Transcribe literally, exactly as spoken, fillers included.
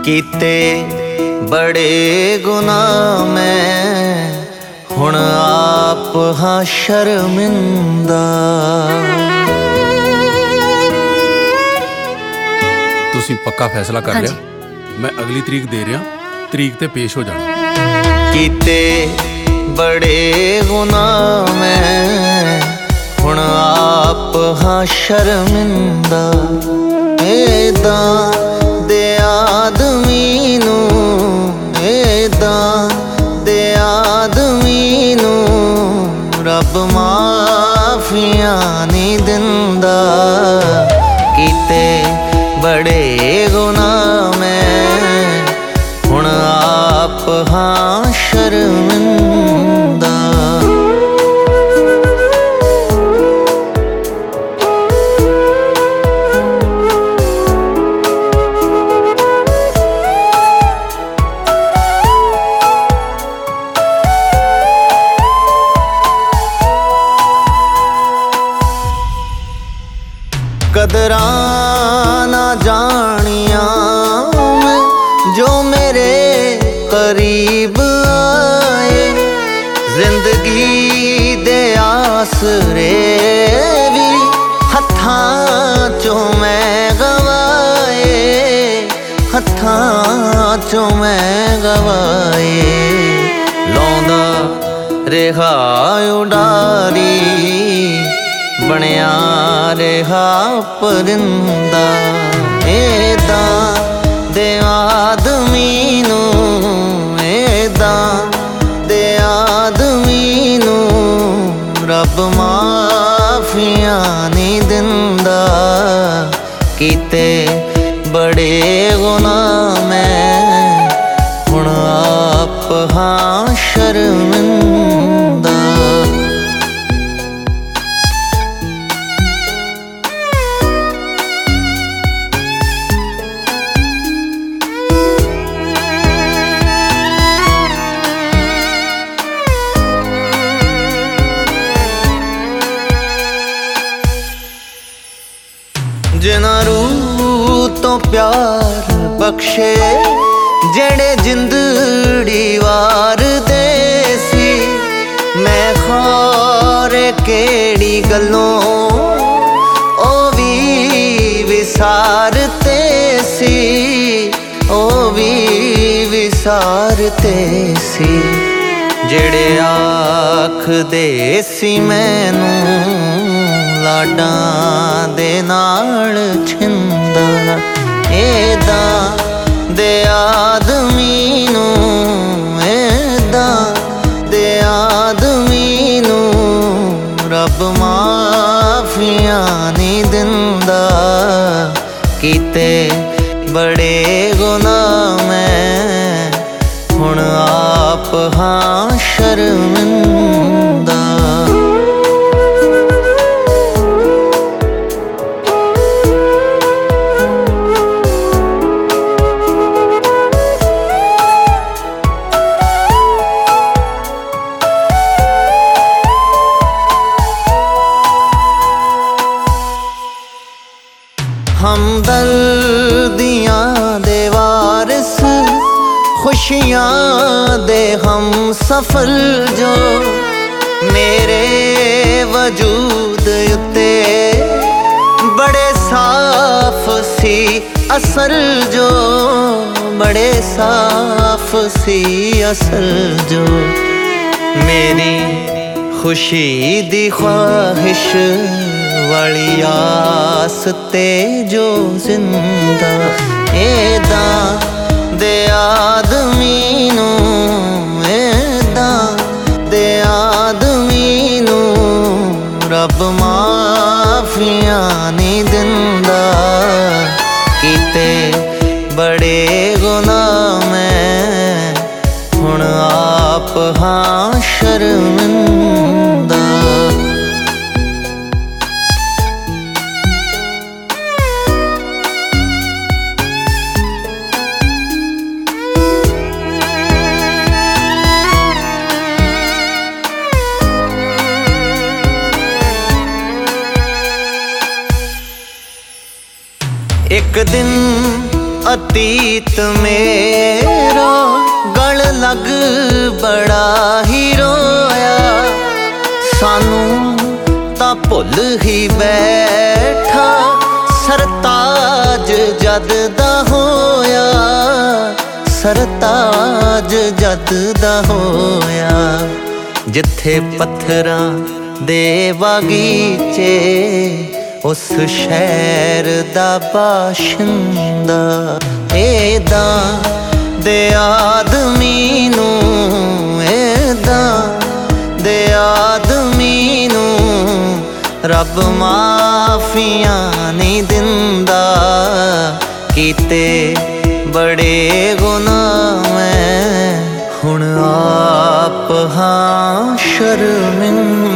कीते बड़े गुनाह मैं हुण आप हाँ शर्मिंदा। तुसीं पक्का फैसला कर लिया? मैं अगली तरीक दे रहा, तरीक ते पेश हो जाना। कीते बड़े गुनाह मैं हुण आप हाँ शर्मिंदा। ऐदां दे आदमी नू ऐदां दे आदमी नू रब माफियां नहीं दिंदा। कीते बड़े गुनाह मैं हुण आप हाँ शर्मिंदा। कदरां ना जानिया जो मेरे करीब आए, जिंदगी दे आसरे भी हत्थां चों मैं गवाए, हत्थां चों मैं गवाए। लौंदा रेहा उडारी बनया रेहा परिंदा। ऐदां दे आदमी नू ऐदां दे आदमी नू रब माफियां नहीं दिंदा। कीते बड़े गुनाह मैं हुण आप हाँ शर्मिंदा। जिन्हां रूह तो प्यार बख्शे जेड़े जिंदड़ी वार दे सी, मैं खौरे केड़ी गल्लों ओ भी विसारते सी, ओ भी विसारते सी। जेड़े आख दे सी मैनू लाडां दे नाल छिंदा। ऐदां दे आदमी नू ऐदां दे आदमी नू रब माफियां नहीं दिंदा। कीते बड़े गुनाह मैं हुण आप हाँ शर्मिंदा। हमदर्दियां दे वारिस खुशियां दे हम सफर जो मेरे वजूद उत्ते बड़े साफ सी असर जो, बड़े साफ सी असर जो। मेरी खुशी दी ख्वाहिश वाली आस ते जो जिंदा। ऐदां दे आदमी नू ऐदां दे आदमी नू रब माफियां नहीं दिंदा। कीते बड़े गुनाह मैं हुण आप हाँ शर्मिंदा। एक दिन ਅਤੀਤ ਮੇਰਾ ਗਲ ਲੱਗ ਬੜਾ ਹੀ ਰੋਇਆ, ਸਾਨੂੰ ਤਾਂ ਭੁੱਲ ਹੀ ਬੈਠਾ ਸਰਤਾਜ ਜਦ ਦਾ ਹੋਇਆ, ਸਰਤਾਜ ਜਦ ਦਾ ਹੋਇਆ। ਜਿੱਥੇ ਪੱਥਰਾਂ ਦੇ ਬਾਗੀਚੇ ਉਸ ਸ਼ਹਿਰ ਦਾ ਬਾਸ਼ਿੰਦਾ, ਏਦਾਂ ਦੇ ਆਦਮੀ ਨੂੰ, ਏਦਾਂ ਦੇ ਆਦਮੀ ਨੂੰ ਰੱਬ ਮਾਫੀਆਂ ਨਹੀਂ ਦਿੰਦਾ। ਕੀਤੇ ਬੜੇ ਗੁਨਾਹ ਮੈਂ ਹੁਣ ਆਪ ਹਾਂ ਸ਼ਰਮਿੰਦਾ।